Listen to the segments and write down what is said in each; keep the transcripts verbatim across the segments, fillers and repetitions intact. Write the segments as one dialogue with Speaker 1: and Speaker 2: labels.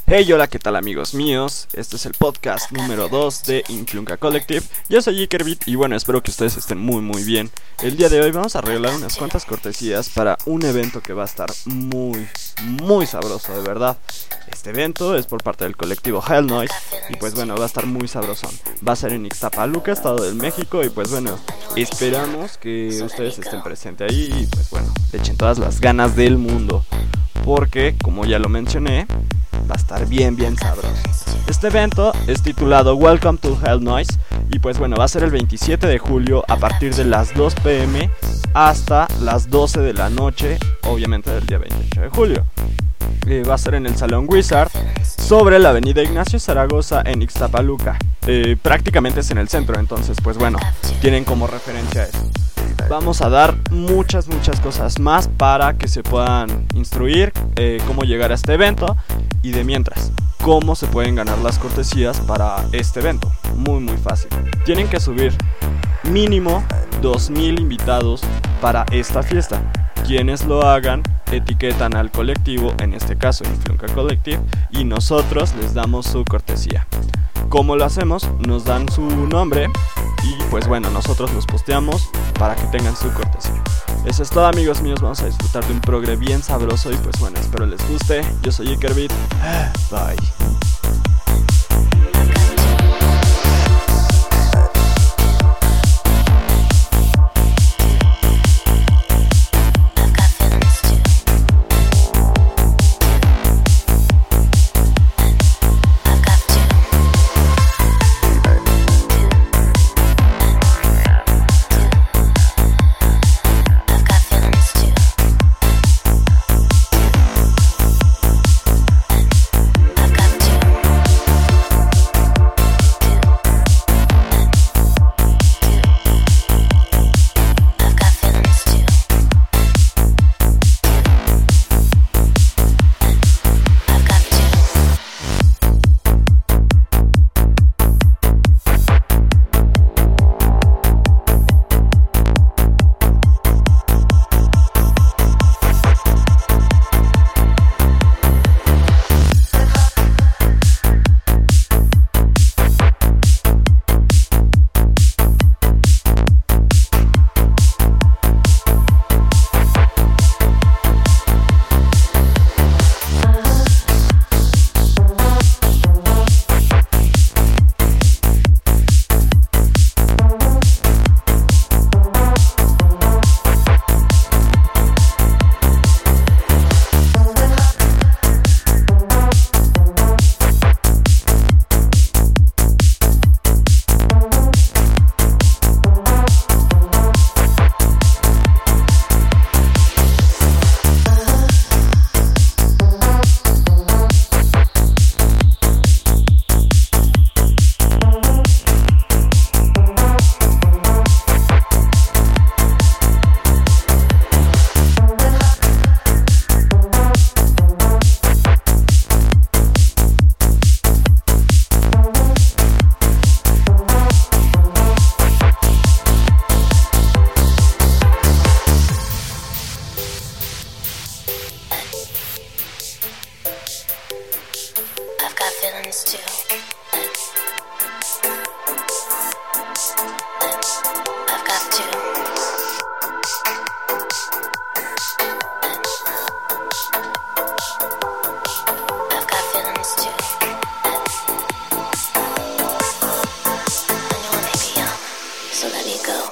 Speaker 1: Hey, hola, ¿qué tal amigos míos? Este es el podcast número dos de Inclunca Collective. Yo soy Ikerbeat y bueno, espero que ustedes estén muy muy bien. El día de hoy vamos a arreglar unas cuantas cortesías para un evento que va a estar muy, muy sabroso, de verdad. Este evento es por parte del colectivo Hell Noise y pues bueno, va a estar muy sabrosón. Va a ser en Ixtapaluca, Estado de México y pues bueno, esperamos que ustedes estén presentes ahí y pues bueno, le echen todas las ganas del mundo. Porque, como ya lo mencioné, va a estar bien, bien sabroso. Este evento es titulado Welcome to Hell Noise y pues bueno, va a ser el veintisiete de julio a partir de las dos pm hasta las doce de la noche, obviamente del día veintiocho de julio. Eh, va a ser en el Salón Wizard sobre la avenida Ignacio Zaragoza en Ixtapaluca. Eh, prácticamente es en el centro, entonces pues bueno, tienen como referencia eso. Vamos a dar muchas, muchas cosas más para que se puedan instruir eh, cómo llegar a este evento y de mientras, cómo se pueden ganar las cortesías para este evento. Muy, muy fácil. Tienen que subir mínimo dos mil invitados para esta fiesta. Quienes lo hagan etiquetan al colectivo, en este caso Inclunca Collective, y nosotros les damos su cortesía. ¿Cómo lo hacemos? Nos dan su nombre y pues bueno, nosotros los posteamos para que tengan su cortesía. Eso es todo, amigos míos, vamos a disfrutar de un progre bien sabroso y pues bueno, espero les guste. Yo soy Ikerbeat, bye.
Speaker 2: I've got feelings too. I've got to. I've got feelings too. I know I may be young, so let me go.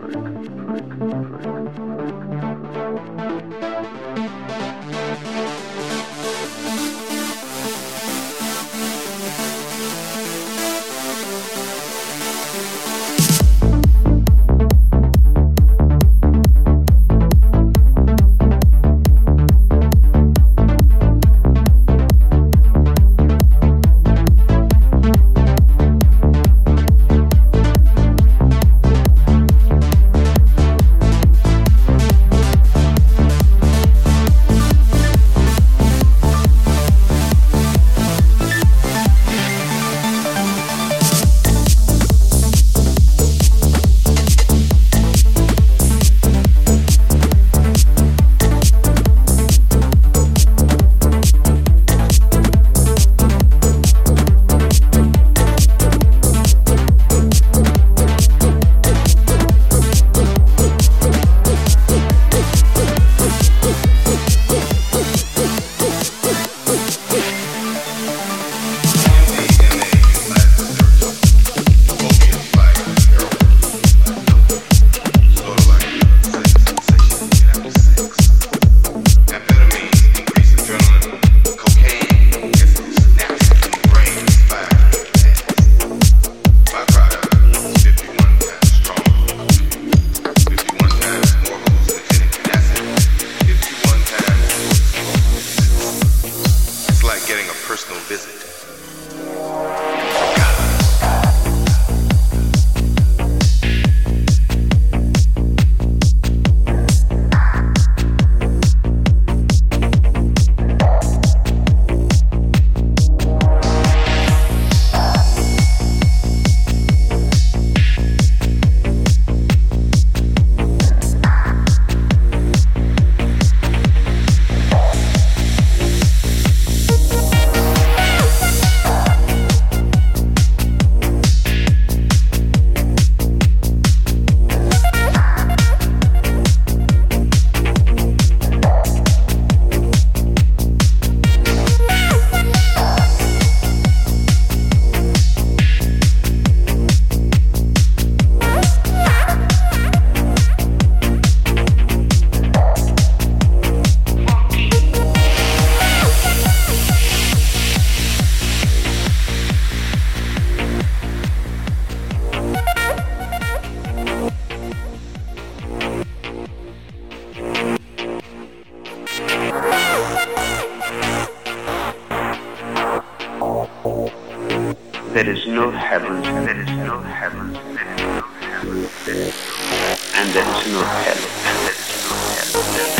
Speaker 3: There is no heaven, there is no heaven, there is no heaven, there is no, and there is no hell, and there is no hell.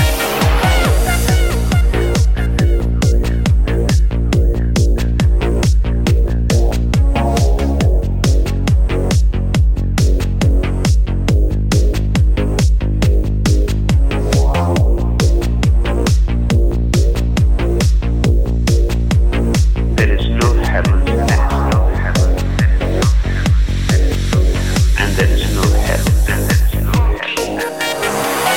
Speaker 2: There is no heaven, and there is no hell.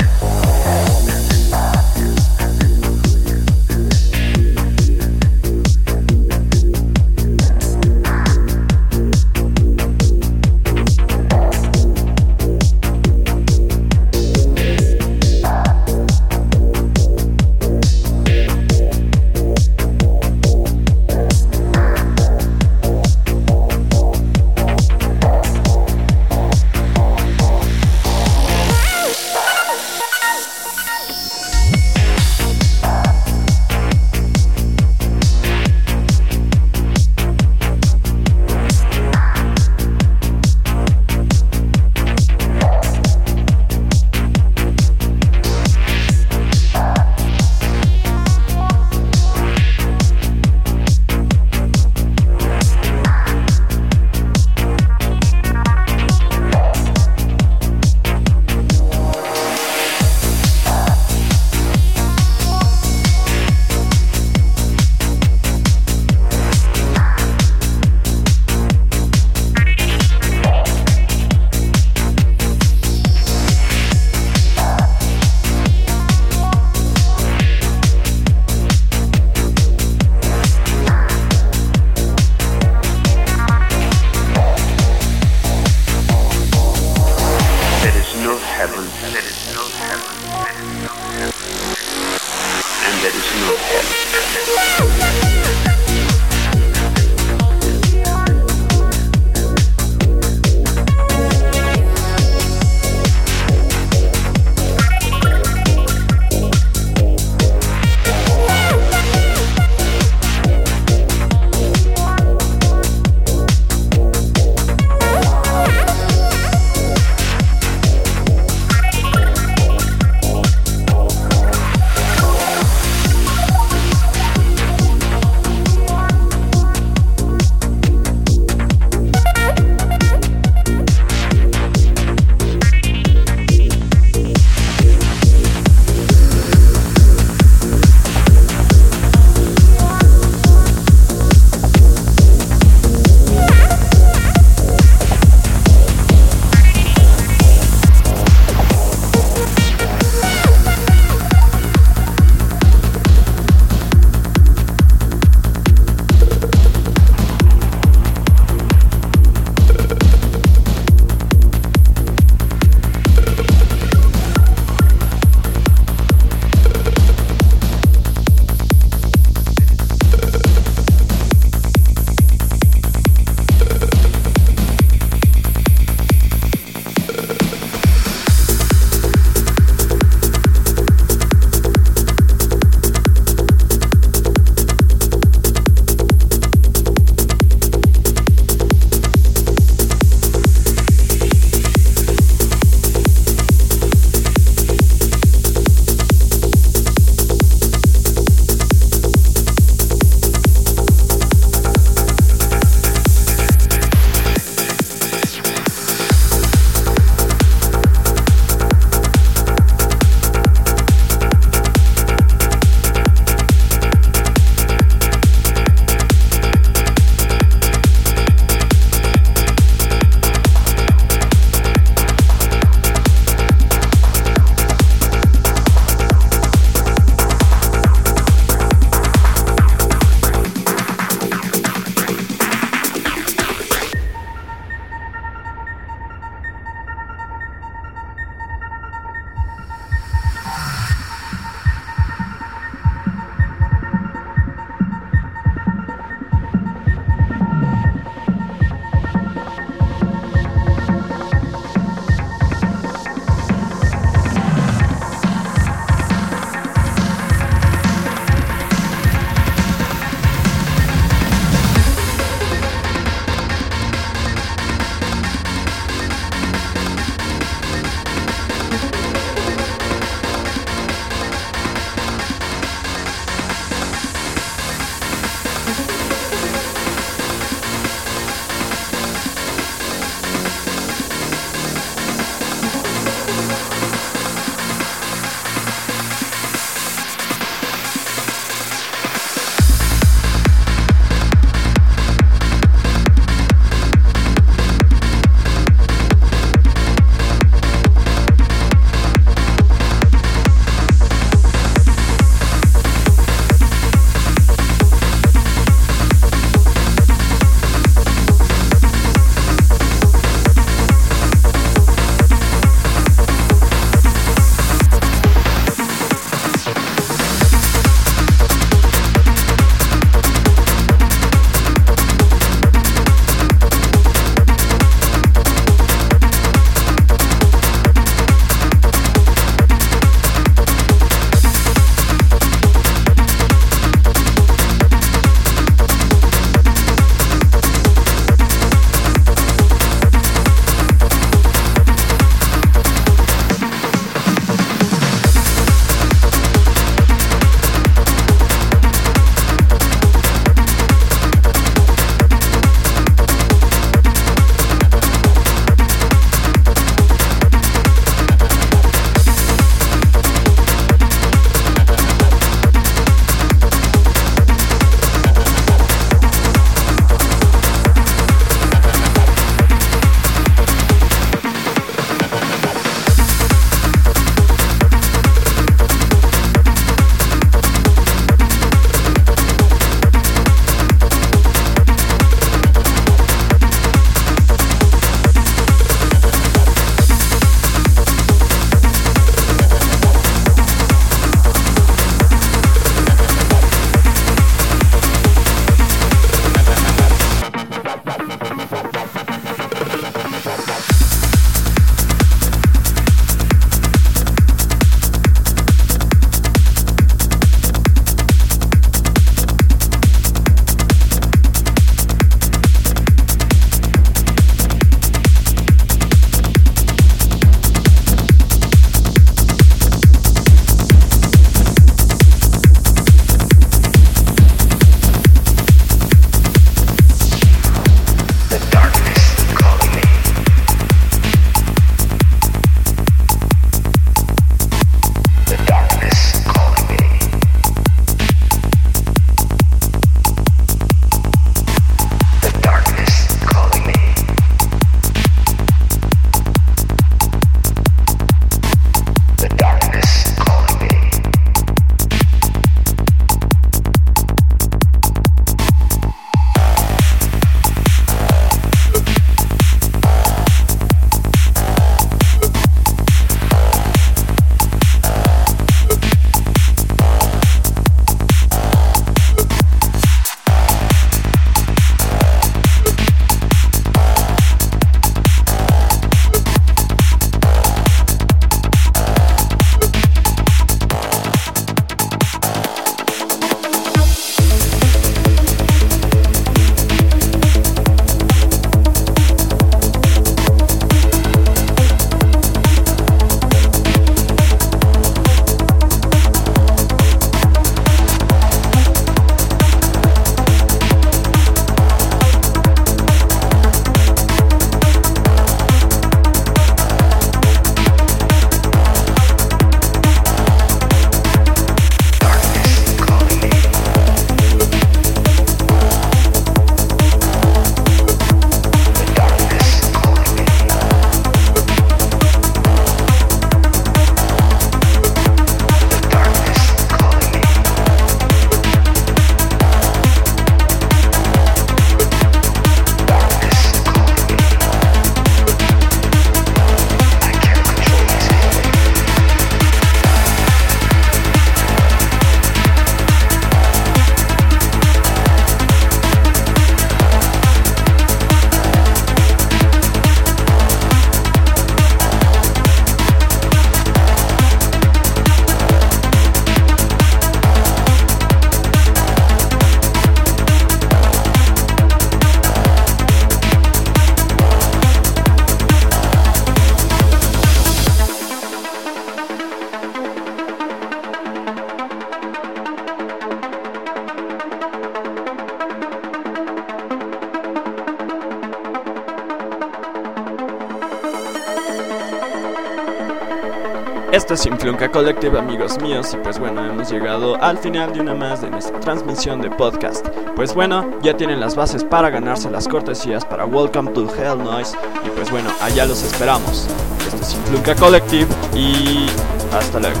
Speaker 1: Esto es Influnca Collective, amigos míos, y pues bueno, hemos llegado al final de una más de nuestra transmisión de podcast. Pues bueno, ya tienen las bases para ganarse las cortesías para Welcome to Hell Noise, y pues bueno, allá los esperamos. Esto es Influnca Collective y hasta luego.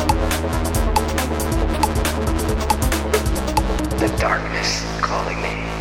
Speaker 2: Darkness calling me.